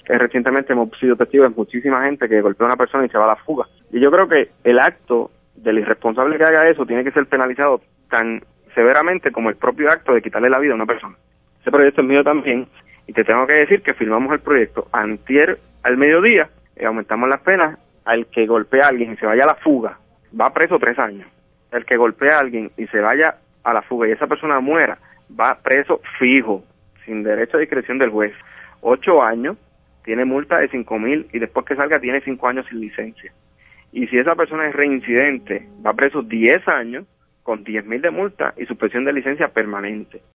recientemente hemos sido testigos de muchísima gente que golpea a una persona y se va a la fuga. Y yo creo que el acto del irresponsable que haga eso tiene que ser penalizado tan severamente como el propio acto de quitarle la vida a una persona. Ese proyecto es mío también, y te tengo que decir que firmamos el proyecto antier al mediodía, y aumentamos las penas. Al que golpea a alguien y se vaya a la fuga, va preso 3 años. El que golpea a alguien y se vaya a la fuga y esa persona muera, va preso fijo, sin derecho a discreción del juez. 8 años, tiene multa de 5,000 y después que salga tiene 5 años sin licencia. Y si esa persona es reincidente, va preso 10 años con 10,000 de multa y suspensión de licencia permanente.